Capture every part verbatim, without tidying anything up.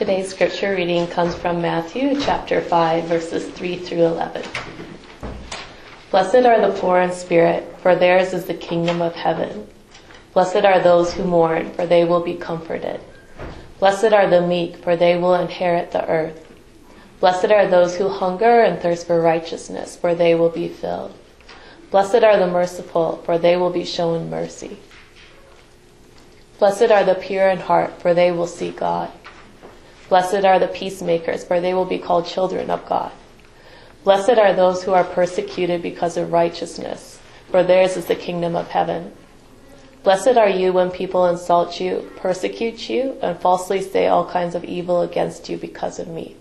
Today's scripture reading comes from Matthew chapter five, verses three through eleven. Blessed are the poor in spirit, for theirs is the kingdom of heaven. Blessed are those who mourn, for they will be comforted. Blessed are the meek, for they will inherit the earth. Blessed are those who hunger and thirst for righteousness, for they will be filled. Blessed are the merciful, for they will be shown mercy. Blessed are the pure in heart, for they will see God. Blessed are the peacemakers, for they will be called children of God. Blessed are those who are persecuted because of righteousness, for theirs is the kingdom of heaven. Blessed are you when people insult you, persecute you, and falsely say all kinds of evil against you because of me.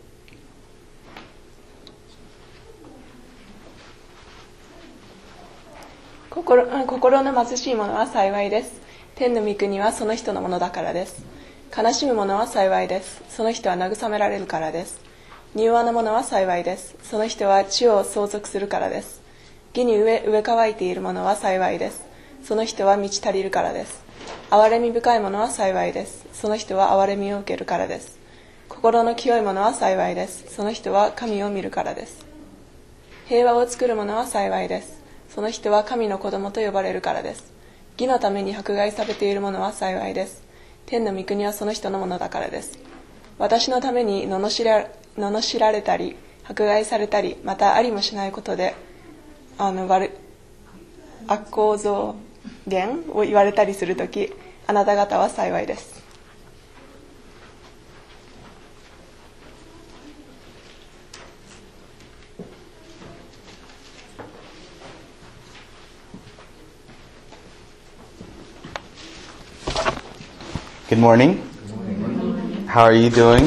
心, 心の貧しい者は幸いです。天の御国はその人のものだからです。悲しむ者は幸いです。その人は慰められるからです。柔和な者は幸いです。その人は地を相続するからです。義に植え、植え乾いている者は幸いです。その人は満ち足りるからです。憐れみ深い者は幸いです。その人は憐れみを受けるからです。心の清い者は幸いです。その人は神を見るからです。平和を作る者は幸いです。その人は神の子供と呼ばれるからです。義のために迫害されている者は幸いです。天の御国はその人のものだからです。私のために罵ら、罵られたり迫害されたり、またありもしないことであの悪悪行増減を言われたりするとき、あなた方は幸いです。 Good morning. Good morning. How are you doing?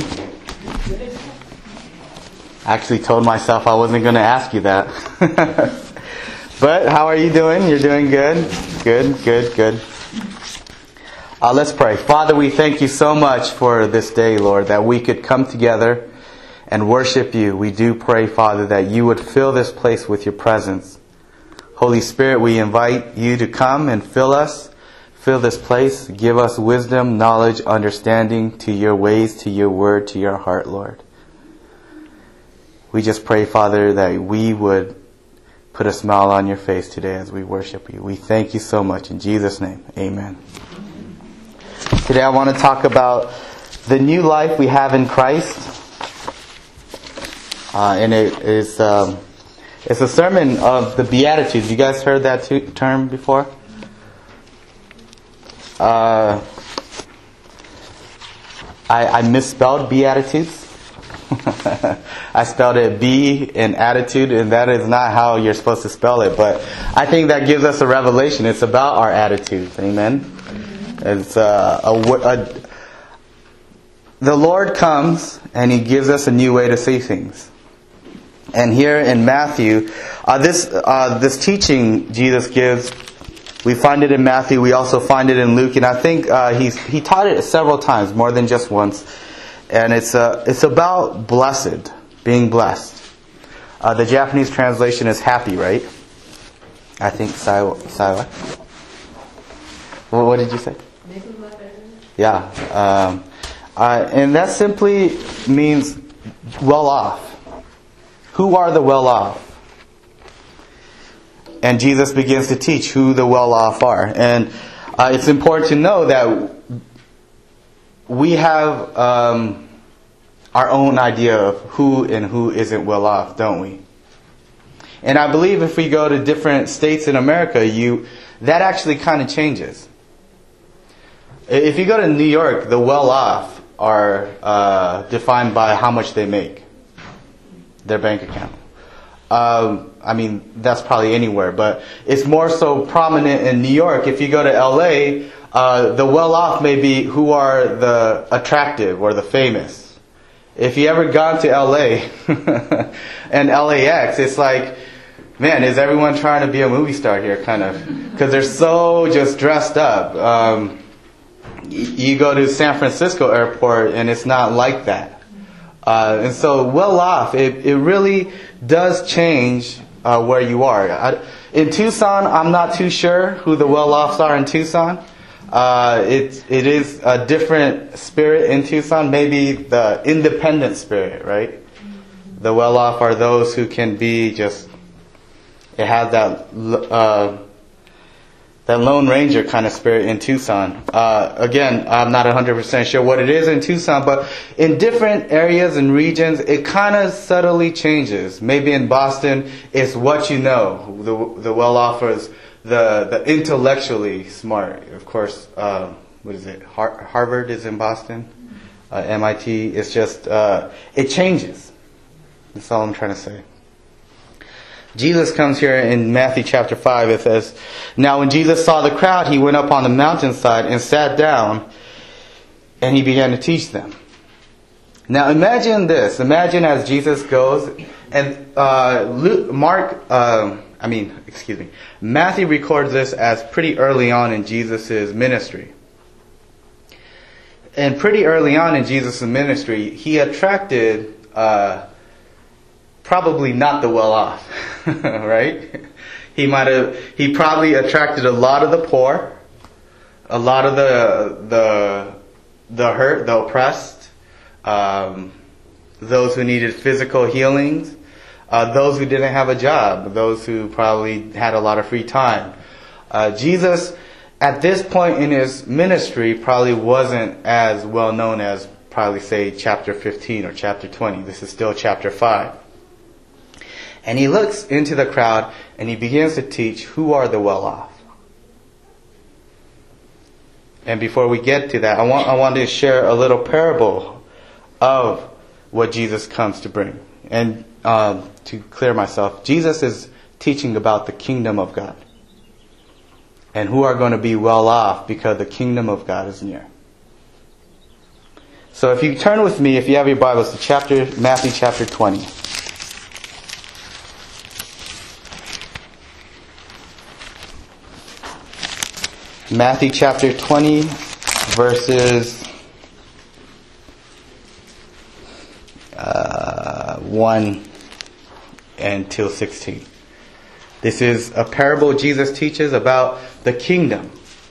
I actually told myself I wasn't going to ask you that. But how are you doing? You're doing good? Good, good, good. Uh, let's pray. Father, we thank you so much for this day, Lord, that we could come together and worship you. We do pray, Father, that you would fill this place with your presence. Holy Spirit, we invite you to come and fill us. Fill this place. Give us wisdom, knowledge, understanding to your ways, to your word, to your heart, Lord. We just pray, Father, that we would put a smile on your face today as we worship you. We thank you so much. In Jesus' name, amen. Today I want to talk about the new life we have in Christ. Uh, and it is um, it's a sermon of the Beatitudes. You guys heard that t- term before? Uh, I, I misspelled Beatitudes. I spelled it B in attitude, and that is not how you're supposed to spell it. But I think that gives us a revelation. It's about our attitudes. Amen. It's uh, a, a the Lord comes and He gives us a new way to see things. And here in Matthew, uh, this uh, this teaching Jesus gives. We find it in Matthew. We also find it in Luke, and I think uh, he's he taught it several times, more than just once. And it's uh, it's about blessed, being blessed. Uh, the Japanese translation is happy, right? I think Saiwa. Saiwa. Well, what did you say? Yeah, um, uh, and that simply means well off. Who are the well off? And Jesus begins to teach who the well-off are. And uh, it's important to know that we have um, our own idea of who and who isn't well-off, don't we? And I believe if we go to different states in America, you that actually kind of changes. If you go to New York, the well-off are uh, defined by how much they make, their bank account. Um, I mean, that's probably anywhere, but it's more so prominent in New York. If you go to L A, uh, the well-off may be who are the attractive or the famous. If you ever gone to L A and L A X, it's like, man, is everyone trying to be a movie star here, kind of? Because they're so just dressed up. Um, you go to San Francisco airport and it's not like that. Uh, and so well-off, it, it really does change uh, where you are. I, in Tucson, I'm not too sure who the well-offs are in Tucson. Uh, it, it is a different spirit in Tucson, maybe the independent spirit, right? The well-off are those who can be just, it has that uh, that Lone Ranger kind of spirit in Tucson. Uh, again, I'm not one hundred percent sure what it is in Tucson, but in different areas and regions, it kind of subtly changes. Maybe in Boston, it's what you know. The, the well-offers, the, the intellectually smart. Of course, uh, what is it? Har- Harvard is in Boston. Uh, M I T. It's just, uh, it changes. That's all I'm trying to say. Jesus comes here in Matthew chapter five. It says, "Now when Jesus saw the crowd, he went up on the mountainside and sat down, and he began to teach them." Now imagine this. Imagine as Jesus goes, and uh, Luke, Mark, uh, I mean, excuse me, Matthew records this as pretty early on in Jesus' ministry. And pretty early on in Jesus' ministry, he attracted uh, probably not the well-off, right? He might have, he probably attracted a lot of the poor, a lot of the the the hurt, the oppressed, um, those who needed physical healings, uh, those who didn't have a job, those who probably had a lot of free time. Uh, Jesus, at this point in his ministry, probably wasn't as well known as probably say chapter fifteen or chapter twenty. This is still chapter five. And he looks into the crowd and he begins to teach who are the well-off. And before we get to that, I want I want to share a little parable of what Jesus comes to bring. And uh, to clear myself, Jesus is teaching about the kingdom of God. And who are going to be well off because the kingdom of God is near. So if you turn with me, if you have your Bibles, to chapter Matthew chapter twenty. Matthew chapter twenty, verses uh, one until sixteen. This is a parable Jesus teaches about the kingdom.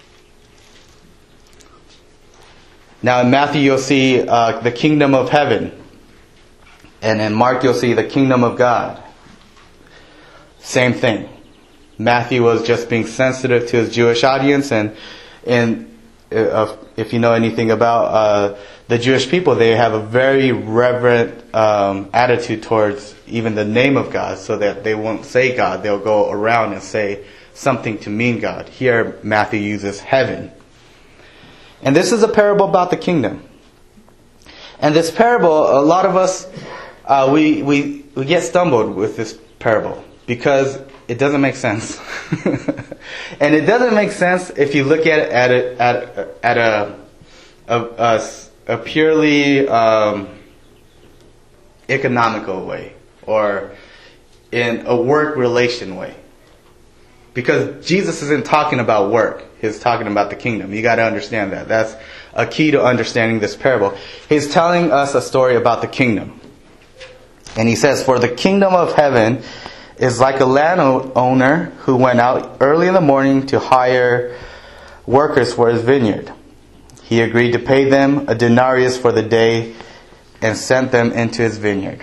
Now in Matthew you'll see uh, the kingdom of heaven. And in Mark you'll see the kingdom of God. Same thing. Matthew was just being sensitive to his Jewish audience, and and uh, if you know anything about uh, the Jewish people, they have a very reverent um, attitude towards even the name of God, so that they won't say God. They'll go around and say something to mean God. Here Matthew uses heaven. And this is a parable about the kingdom. And this parable, a lot of us, uh, we, we, we get stumbled with this parable because it doesn't make sense. And it doesn't make sense if you look at it at a, at, at a, a, a, a purely um, economical way or in a work relation way. Because Jesus isn't talking about work. He's talking about the kingdom. You got to understand that. That's a key to understanding this parable. He's telling us a story about the kingdom. And he says, "For the kingdom of heaven is like a landowner who went out early in the morning to hire workers for his vineyard. He agreed to pay them a denarius for the day and sent them into his vineyard.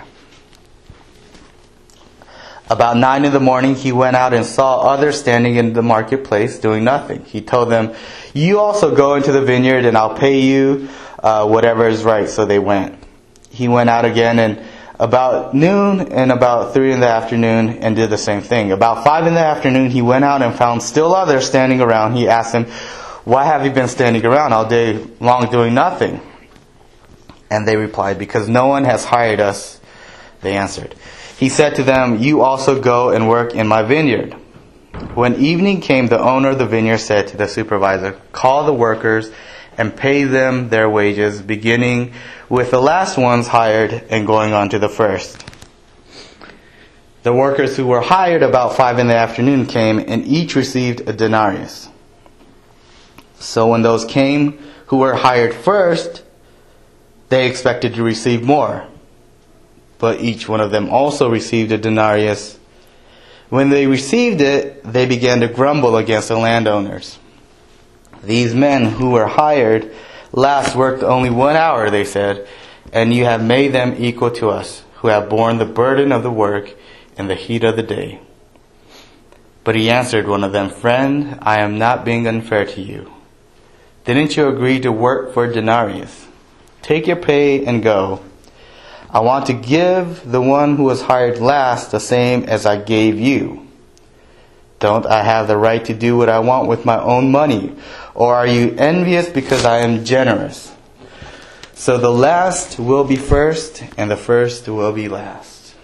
About nine in the morning he went out and saw others standing in the marketplace doing nothing. He told them, 'You also go into the vineyard and I'll pay you uh, whatever is right.' So they went. He went out again and about noon and about three in the afternoon and did the same thing. About five in the afternoon he went out and found still others standing around. He asked them, 'Why have you been standing around all day long doing nothing?' And they replied, 'Because no one has hired us.' They answered. He said to them, 'You also go and work in my vineyard.' When evening came, the owner of the vineyard said to the supervisor, 'Call the workers and pay them their wages, beginning with the last ones hired and going on to the first.' The workers who were hired about five in the afternoon came, and each received a denarius. So when those came who were hired first, they expected to receive more. But each one of them also received a denarius. When they received it, they began to grumble against the landowners. These men who were hired last worked only one hour, they said, and you have made them equal to us, who have borne the burden of the work in the heat of the day. But he answered one of them, Friend, I am not being unfair to you. Didn't you agree to work for a denarius? Take your pay and go. I want to give the one who was hired last the same as I gave you. Don't I have the right to do what I want with my own money? Or are you envious because I am generous? So the last will be first, and the first will be last.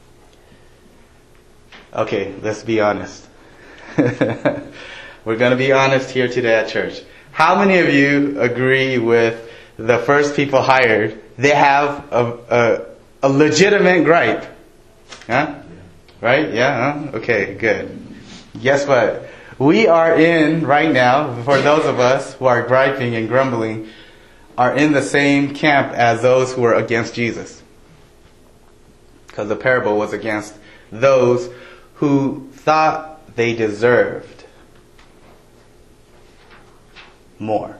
Okay, let's be honest. We're going to be honest here today at church. How many of you agree with the first people hired? They have a, a, a legitimate gripe. Huh? Right? Yeah? Huh? Okay, good. Guess what? We are in, right now, for those of us who are griping and grumbling, are in the same camp as those who are against Jesus. Because the parable was against those who thought they deserved more.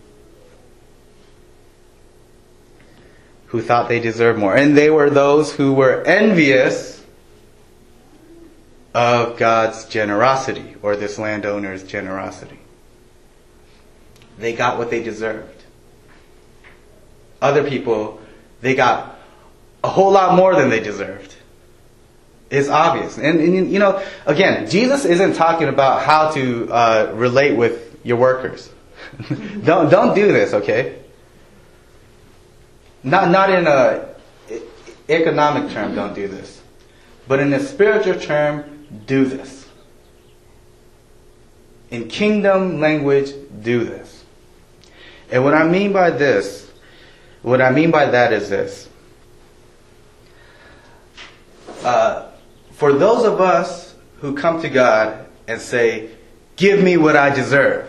Who thought they deserved more. And they were those who were envious of God's generosity, or this landowner's generosity. They got what they deserved. Other people, they got a whole lot more than they deserved. It's obvious. And, and you know, again, Jesus isn't talking about how to uh, relate with your workers. don't don't do this, okay? Not not in a economic term, don't do this. But in a spiritual term, do this. In kingdom language, do this. And what I mean by this, what I mean by that is this. Uh, for those of us who come to God and say, give me what I deserve.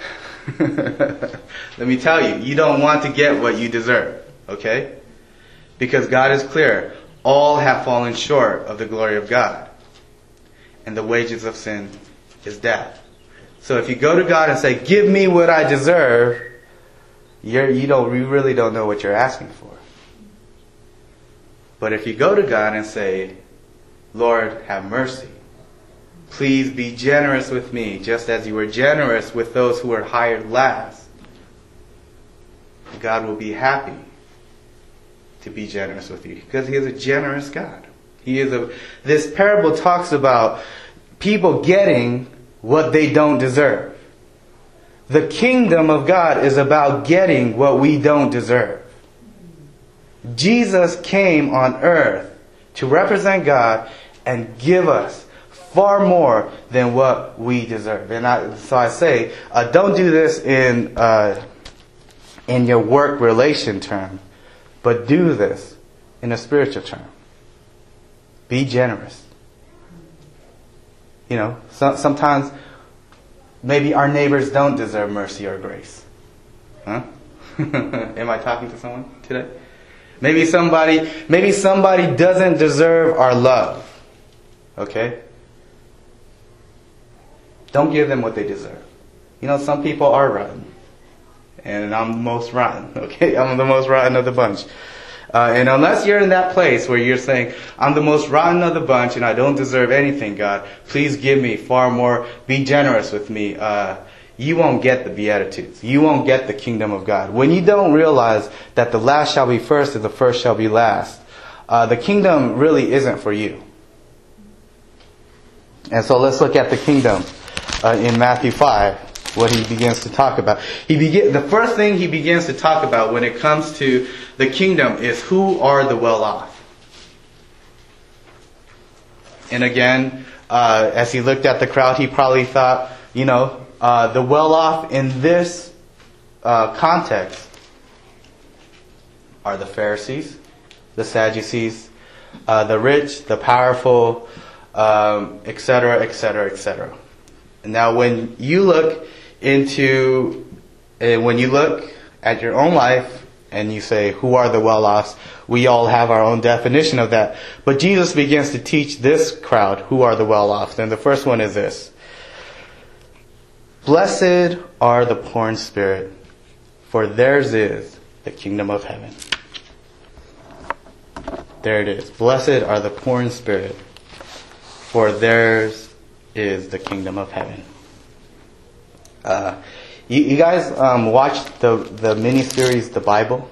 Let me tell you, you don't want to get what you deserve. Okay? Because God is clear. All have fallen short of the glory of God. And the wages of sin is death. So if you go to God and say, give me what I deserve, you're, you don't, you really don't know what you're asking for. But if you go to God and say, Lord, have mercy. Please be generous with me, just as you were generous with those who were hired last. God will be happy to be generous with you, because He is a generous God. He is a. This parable talks about people getting what they don't deserve. The kingdom of God is about getting what we don't deserve. Jesus came on earth to represent God and give us far more than what we deserve. And I, so I say, uh, don't do this in uh, in your work relation term, but do this in a spiritual term. Be generous. You know, so, sometimes maybe our neighbors don't deserve mercy or grace. Huh? Am I talking to someone today? Maybe somebody, maybe somebody doesn't deserve our love. Okay? Don't give them what they deserve. You know, some people are rotten. And I'm the most rotten. Okay? I'm the most rotten of the bunch. Uh, and unless you're in that place where you're saying, I'm the most rotten of the bunch and I don't deserve anything, God, please give me far more. Be generous with me. Uh, you won't get the Beatitudes. You won't get the kingdom of God. When you don't realize that the last shall be first and the first shall be last, uh, the kingdom really isn't for you. And so let's look at the kingdom uh, in Matthew five, what he begins to talk about. He begin, the first thing he begins to talk about when it comes to the kingdom is who are the well-off. And again, uh, as he looked at the crowd, he probably thought, you know, uh, the well-off in this uh, context are the Pharisees, the Sadducees, uh, the rich, the powerful, um, et cetera, et cetera, et cetera. Now, when you look into, uh, when you look at your own life and you say, who are the well-offs? We all have our own definition of that. But Jesus begins to teach this crowd who are the well-offs. And the first one is this. Blessed are the poor in spirit, for theirs is the kingdom of heaven. There it is. Blessed are the poor in spirit, for theirs is the kingdom of heaven. Uh, you, you guys um, watched the, the mini-series, The Bible?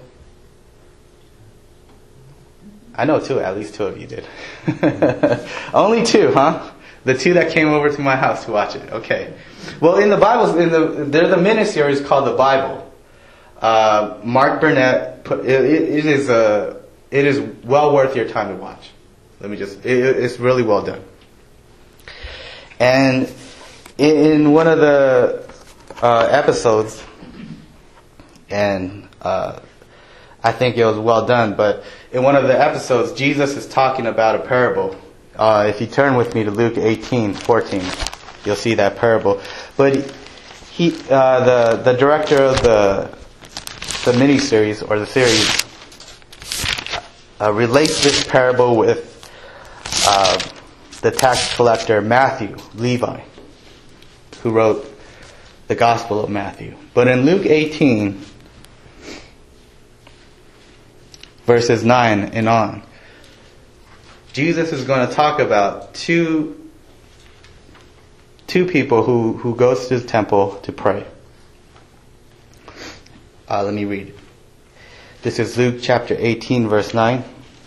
I know two, at least two of you did. Only two, huh? The two that came over to my house to watch it. Okay. Well, in the Bible, in the there's a mini-series called The Bible. Uh, Mark Burnett, put, it, it is a, it is well worth your time to watch. Let me just, it, it's really well done. And in, in one of the uh, episodes, and uh, I think it was well done, but in one of the episodes, Jesus is talking about a parable. Uh, if you turn with me to Luke eighteen fourteen, you'll see that parable. But he, uh, the the director of the the miniseries or the series, uh, relates this parable with uh, the tax collector Matthew, Levi, who wrote the Gospel of Matthew. But in Luke eighteen, verses nine and on, Jesus is going to talk about two two people who, who goes to the temple to pray. Uh, let me read. This is Luke chapter eighteen, verse nine.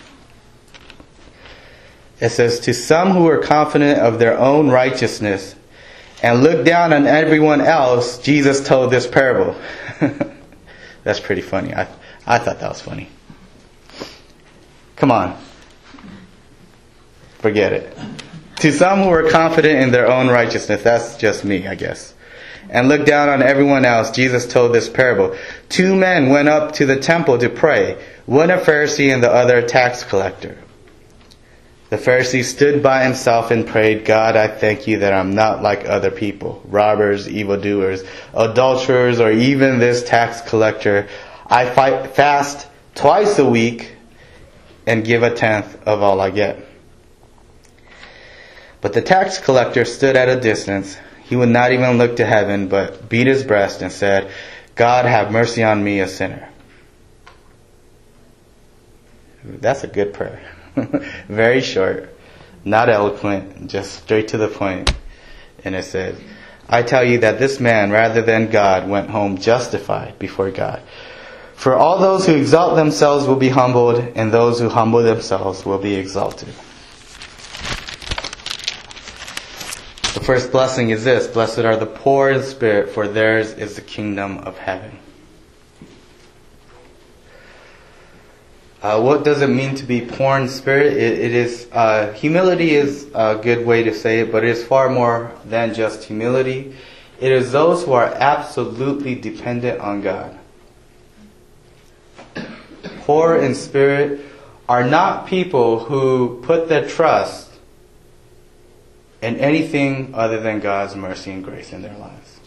It says, "To some who were confident of their own righteousness and looked down on everyone else, Jesus told this parable." That's pretty funny. I I thought that was funny. Come on. Forget it. To some who were confident in their own righteousness, that's just me, I guess, and looked down on everyone else, Jesus told this parable. Two men went up to the temple to pray, one a Pharisee and the other a tax collector. The Pharisee stood by himself and prayed, "God, I thank you that I'm not like other people, robbers, evildoers, adulterers, or even this tax collector. I fight, fast twice a week and give a tenth of all I get." But the tax collector stood at a distance. He would not even look to heaven, but beat his breast and said, "God, have mercy on me, a sinner." That's a good prayer. Very short, not eloquent, just straight to the point. And it says, "I tell you that this man, rather than God, went home justified before God. For all those who exalt themselves will be humbled, and those who humble themselves will be exalted." The first blessing is this: blessed are the poor in spirit, for theirs is the kingdom of heaven. Uh, what does it mean to be poor in spirit? It, it is uh, humility is a good way to say it, but it is far more than just humility. It is those who are absolutely dependent on God. Poor in spirit are not people who put their trust in anything other than God's mercy and grace in their lives.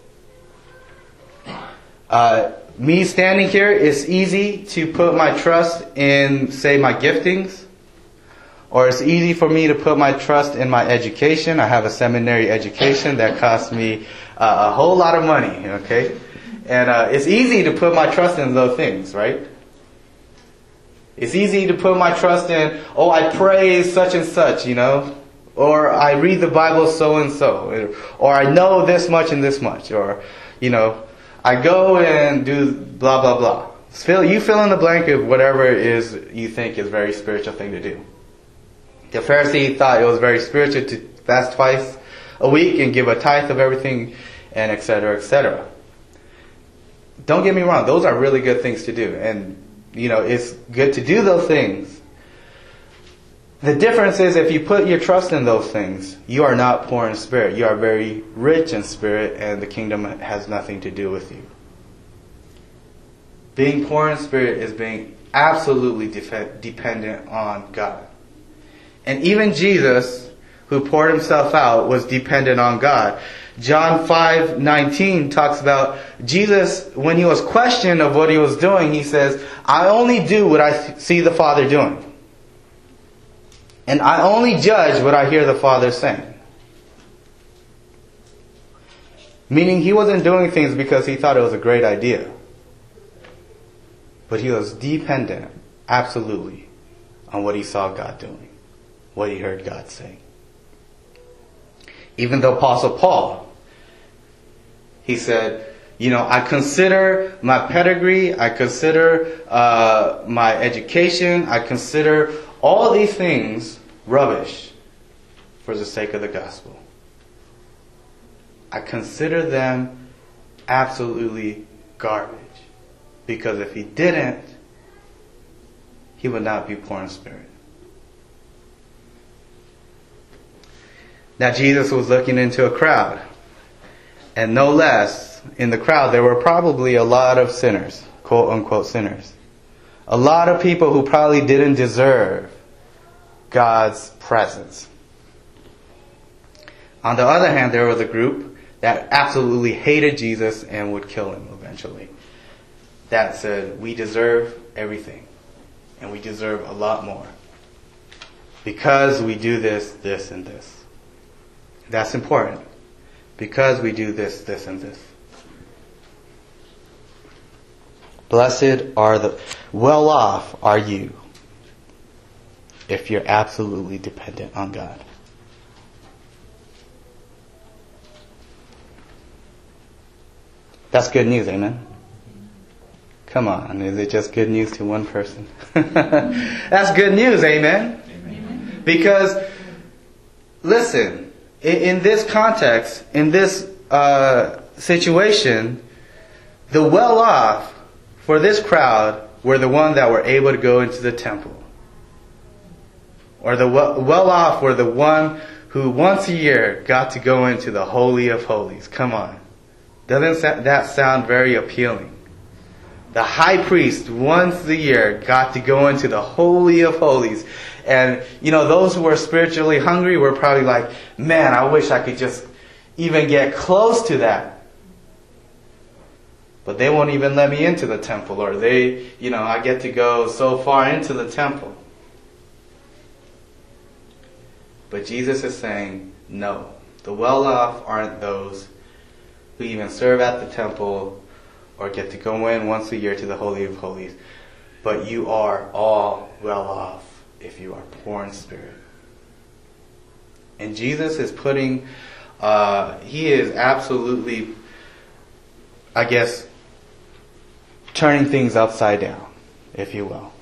Uh, me standing here, it's easy to put my trust in, say, my giftings, or it's easy for me to put my trust in my education. I have a seminary education that cost me uh, a whole lot of money, okay? And uh, it's easy to put my trust in those things, right? It's easy to put my trust in, oh, I pray such and such, you know, or I read the Bible so and so, or I know this much and this much, or, you know, I go and do blah, blah, blah. Fill, you fill in the blank of whatever it is you think is a very spiritual thing to do. The Pharisee thought it was very spiritual to fast twice a week and give a tithe of everything, and et cetera, et cetera. Don't get me wrong; those are really good things to do, and you know it's good to do those things. The difference is if you put your trust in those things, you are not poor in spirit. You are very rich in spirit, and the kingdom has nothing to do with you. Being poor in spirit is being absolutely def- dependent on God. And even Jesus, who poured himself out, was dependent on God. John five nineteen talks about Jesus, when he was questioned of what he was doing, he says, "I only do what I th- see the Father doing. And I only judge what I hear the Father saying." Meaning he wasn't doing things because he thought it was a great idea. But he was dependent, absolutely, on what he saw God doing, what he heard God say. Even the Apostle Paul, he said, you know, I consider my pedigree, I consider uh, my education, I consider all these things rubbish for the sake of the gospel. I consider them absolutely garbage. Because if he didn't, he would not be poor in spirit. Now Jesus was looking into a crowd. And no less, in the crowd there were probably a lot of sinners, quote unquote sinners. A lot of people who probably didn't deserve God's presence. On the other hand, there was a group that absolutely hated Jesus and would kill him eventually. That said, we deserve everything. And we deserve a lot more. Because we do this, this, and this. That's important. Because we do this, this, and this. Blessed are the, well off are you if you're absolutely dependent on God. That's good news, amen? Come on, is it just good news to one person? That's good news, amen? Amen. Because, listen, in, in this context, in this uh, situation, the well-off for this crowd were the ones that were able to go into the temple. Or the well-off were the one who once a year got to go into the Holy of Holies. Come on. Doesn't that sound very appealing? The high priest once a year got to go into the Holy of Holies. And, you know, those who were spiritually hungry were probably like, man, I wish I could just even get close to that. But they won't even let me into the temple. Or they, you know, I get to go so far into the temple. But Jesus is saying, no. The well-off aren't those who even serve at the temple or get to go in once a year to the Holy of Holies. But you are all well off if you are poor in spirit. And Jesus is putting, uh, he is absolutely, I guess, turning things upside down, if you will.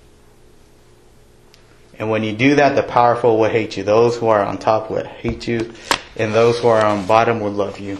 And when you do that, the powerful will hate you. Those who are on top will hate you, and those who are on bottom will love you.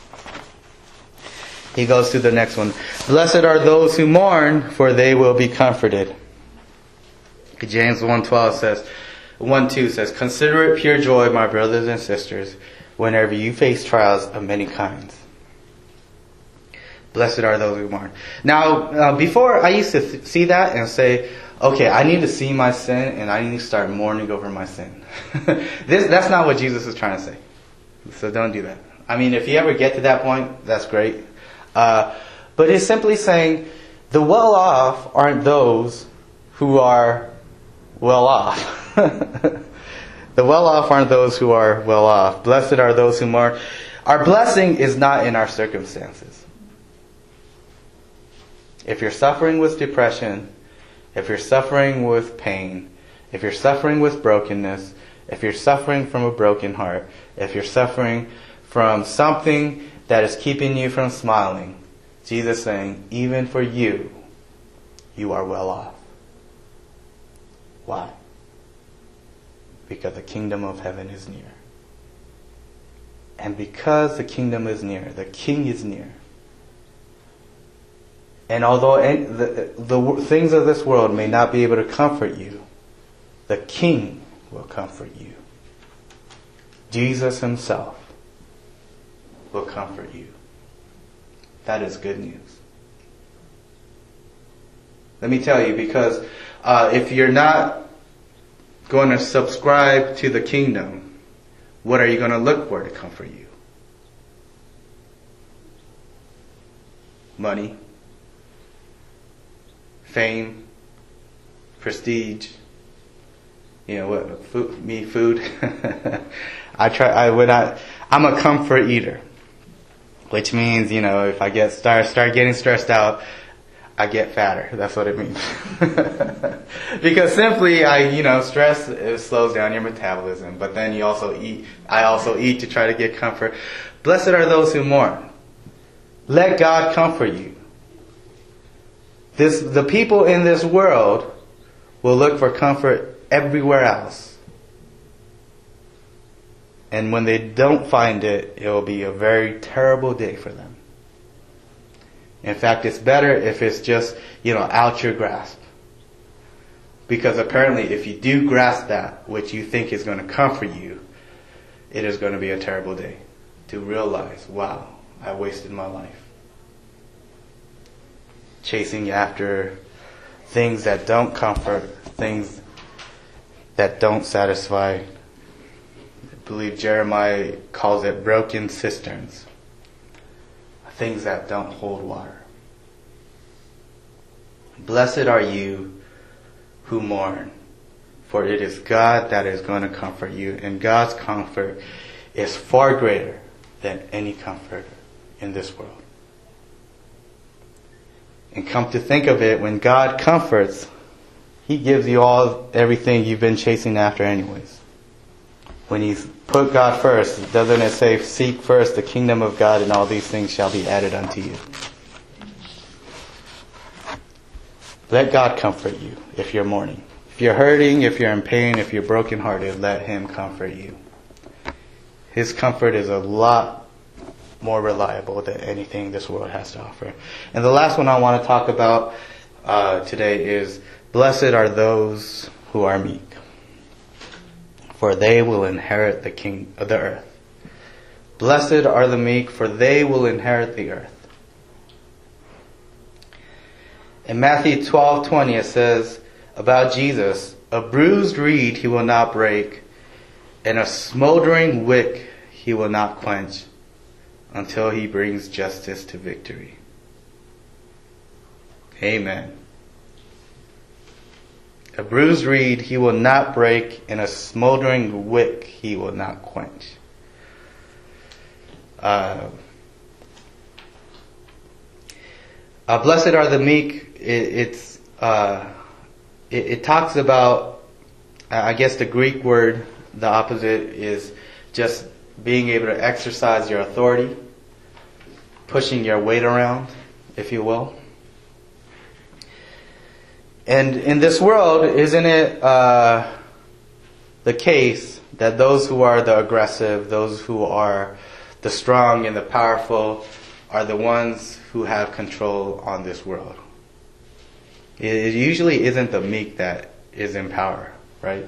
He goes to the next one. Blessed are those who mourn, for they will be comforted. James one twelve says, one two says, consider it pure joy, my brothers and sisters, whenever you face trials of many kinds. Blessed are those who mourn. Now, uh, before I used to th- see that and say, okay, I need to see my sin and I need to start mourning over my sin. this That's not what Jesus is trying to say. So don't do that. I mean, if you ever get to that point, that's great. Uh, but it's simply saying the well-off aren't those who are well-off. The well-off aren't those who are well-off. Blessed are those who mourn. Our blessing is not in our circumstances. If you're suffering with depression, if you're suffering with pain, if you're suffering with brokenness, if you're suffering from a broken heart, if you're suffering from something that is keeping you from smiling, Jesus is saying, even for you, you are well off. Why? Because the kingdom of heaven is near. And because the kingdom is near, the king is near. And although the, the things of this world may not be able to comfort you, the king will comfort you. Jesus himself will comfort you. That is good news. Let me tell you, because uh, if you're not going to subscribe to the kingdom, what are you going to look for to comfort you? Money, fame, prestige. You know what? Food, me, food. I try. I would not. I'm a comfort eater. which means, you know, if I get start start getting stressed out, I get fatter. That's what it means. Because simply, I, you know, stress it slows down your metabolism. But then you also eat. I also eat to try to get comfort. Blessed are those who mourn. Let God comfort you. This, the people in this world will look for comfort everywhere else. And when they don't find it, it will be a very terrible day for them. In fact, it's better if it's just, you know, out your grasp. Because apparently if you do grasp that, which you think is going to comfort you, it is going to be a terrible day. To realize, wow, I wasted my life. Chasing after things that don't comfort, things that don't satisfy. I believe Jeremiah calls it broken cisterns. Things that don't hold water. Blessed are you who mourn, for it is God that is going to comfort you, and God's comfort is far greater than any comfort in this world. And come to think of it, when God comforts, He gives you all everything you've been chasing after anyways. When you put God first, doesn't it say, seek first the kingdom of God and all these things shall be added unto you? Let God comfort you if you're mourning. If you're hurting, if you're in pain, if you're brokenhearted, let Him comfort you. His comfort is a lot more reliable than anything this world has to offer. And the last one I want to talk about uh, today is, blessed are those who are meek, for they will inherit the king of the earth. Blessed are the meek, for they will inherit the earth. In Matthew twelve twenty it says about Jesus, a bruised reed he will not break, and a smoldering wick he will not quench, until he brings justice to victory. Amen. A bruised reed he will not break, and a smoldering wick he will not quench. Uh, uh, blessed are the meek. It, it's uh, it, it talks about, I guess the Greek word, the opposite is just being able to exercise your authority, pushing your weight around, if you will. And in this world, isn't it uh, the case that those who are the aggressive, those who are the strong and the powerful, are the ones who have control on this world? It usually isn't the meek that is in power, right?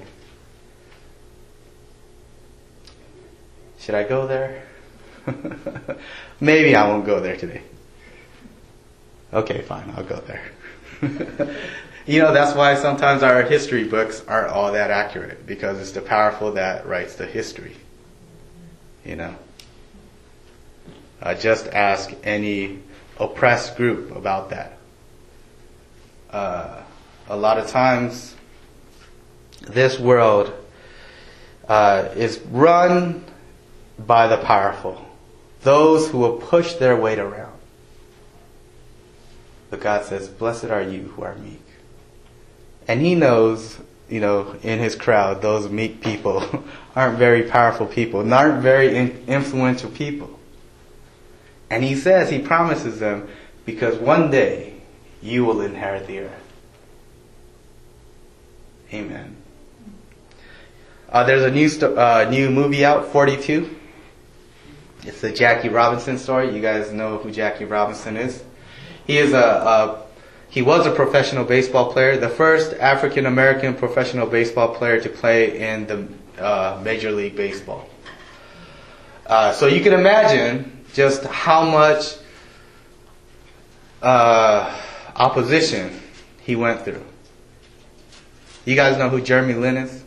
Should I go there? Maybe I won't go there today. Okay, fine, I'll go there. You know, that's why sometimes our history books aren't all that accurate, because it's the powerful that writes the history. You know? Uh, just ask any oppressed group about that. Uh, a lot of times, this world uh, is run by the powerful, those who will push their weight around. But God says, blessed are you who are meek. And He knows, you know, in His crowd, those meek people aren't very powerful people, and aren't very in- influential people. And He says, He promises them, because one day you will inherit the earth. Amen. Uh, there's a new sto- uh, new movie out, forty-two. It's the Jackie Robinson story. You guys know who Jackie Robinson is. He is a, a he was a professional baseball player, the first African American professional baseball player to play in the uh, Major League Baseball. Uh, so you can imagine just how much uh, opposition he went through. You guys know who Jeremy Lin is?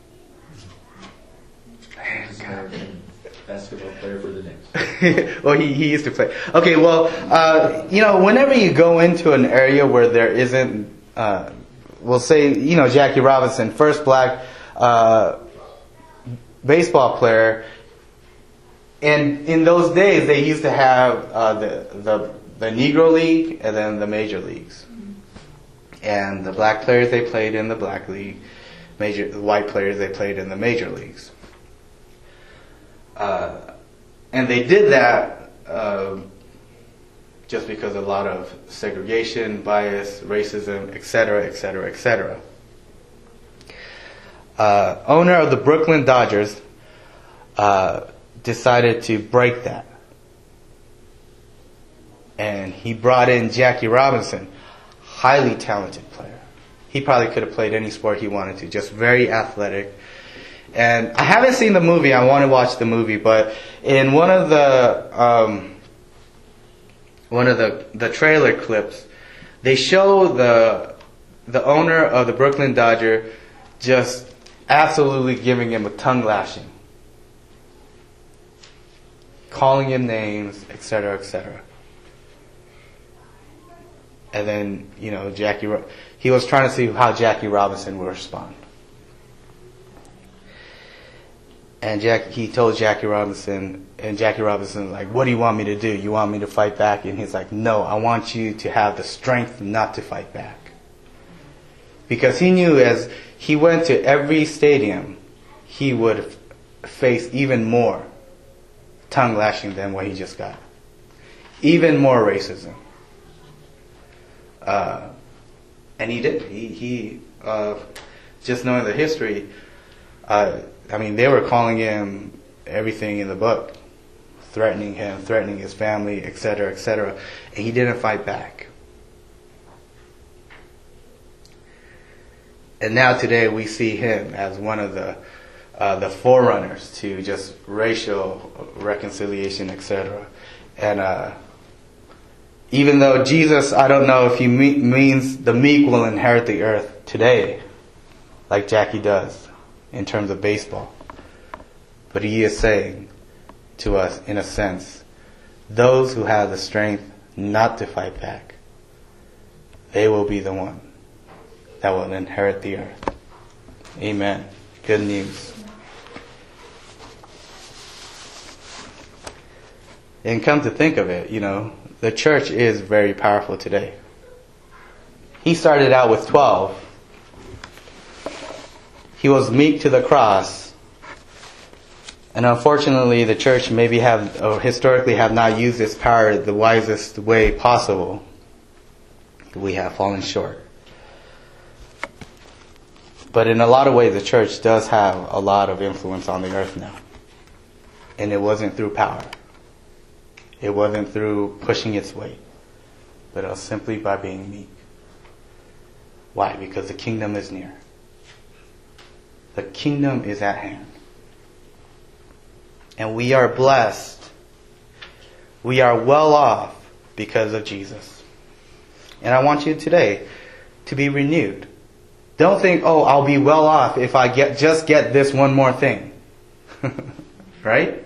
Basketball player for the Knicks. Well, he, he used to play. Okay, well, uh, you know, whenever you go into an area where there isn't, uh, we'll say, you know, Jackie Robinson, first black uh, baseball player, and in those days, they used to have uh, the, the the Negro League and then the major leagues. And the black players, they played in the black league. Major, the white players, they played in the major leagues. Uh, and they did that uh, just because of a lot of segregation, bias, racism, et cetera, et cetera, et cetera. Uh, owner of the Brooklyn Dodgers uh, decided to break that. And he brought in Jackie Robinson, highly talented player. He probably could have played any sport he wanted to, just very athletic. And I haven't seen the movie. I want to watch the movie, but in one of the um, one of the the trailer clips, they show the the owner of the Brooklyn Dodger just absolutely giving him a tongue lashing, calling him names, et cetera, et cetera. And then, you know, Jackie, he was trying to see how Jackie Robinson would respond. And Jack, he told Jackie Robinson, and Jackie Robinson was like, what do you want me to do? You want me to fight back? And he's like, no, I want you to have the strength not to fight back. Because he knew as he went to every stadium, he would f- face even more tongue lashing than what he just got. Even more racism. Uh, and he did. He, he uh, just knowing the history, uh, I mean, they were calling him everything in the book, threatening him, threatening his family, et cetera, et cetera. And he didn't fight back. And now today we see him as one of the uh, the forerunners to just racial reconciliation, et cetera. And uh, even though Jesus, I don't know if he me- means the meek will inherit the earth today, like Jackie does, in terms of baseball. But he is saying to us, in a sense, those who have the strength not to fight back, they will be the one that will inherit the earth. Amen. Good news. And come to think of it, you know, the church is very powerful today. He started out with twelve. He was meek to the cross. And unfortunately, the church maybe have, or historically have not used its power the wisest way possible. We have fallen short. But in a lot of ways, the church does have a lot of influence on the earth now. And it wasn't through power. It wasn't through pushing its weight. But it was simply by being meek. Why? Because the kingdom is near. The kingdom is at hand. And we are blessed. We are well off because of Jesus. And I want you today to be renewed. Don't think, oh, I'll be well off if I get just get this one more thing. Right?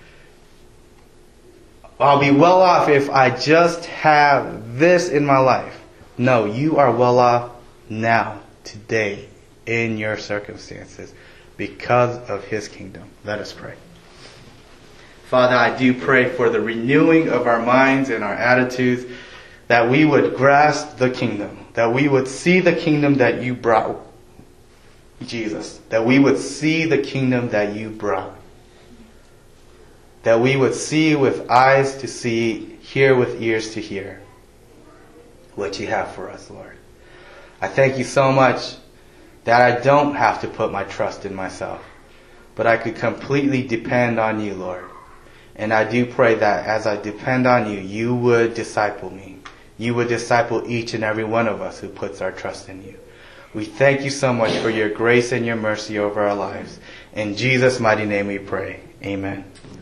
I'll be well off if I just have this in my life. No, you are well off now, today, in your circumstances, because of His kingdom. Let us pray. Father, I do pray for the renewing of our minds and our attitudes, that we would grasp the kingdom, that we would see the kingdom that you brought, Jesus, that we would see the kingdom that you brought, that we would see with eyes to see, hear with ears to hear what you have for us, Lord. I thank you so much that I don't have to put my trust in myself, but I could completely depend on you, Lord. And I do pray that as I depend on you, you would disciple me. You would disciple each and every one of us who puts our trust in you. We thank you so much for your grace and your mercy over our lives. In Jesus' mighty name we pray. Amen.